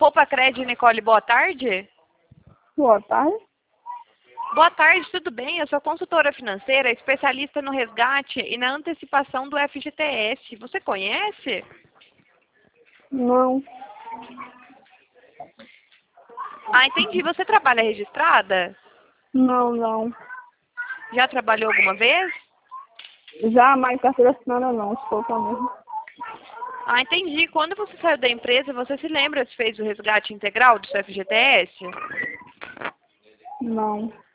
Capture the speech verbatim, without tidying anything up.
Poupa Cred, Nicole, boa tarde. Boa tarde. Boa tarde, tudo bem? Eu sou consultora financeira, especialista no resgate e na antecipação do F G T S. Você conhece? Não. Ah, entendi. Você trabalha registrada? Não, não. Já trabalhou alguma vez? Já, mas carteira assinada não, se for mesmo. Ah, entendi. Quando você saiu da empresa, você se lembra se fez o resgate integral do seu F G T S? Não.